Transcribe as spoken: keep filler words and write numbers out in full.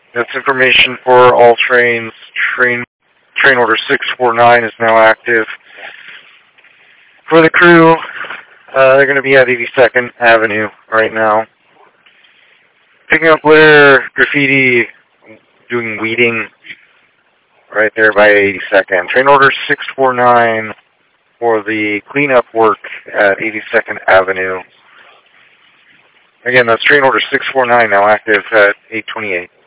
That's information for all trains. Train train order six four nine is now active. For the crew, uh, they're going to be at eighty-second Avenue right now. Picking up litter, graffiti, doing weeding right there by eighty-second. Train order six four nine for the cleanup work at eighty-second Avenue. Again, that's train order six four nine now active at eight twenty-eight.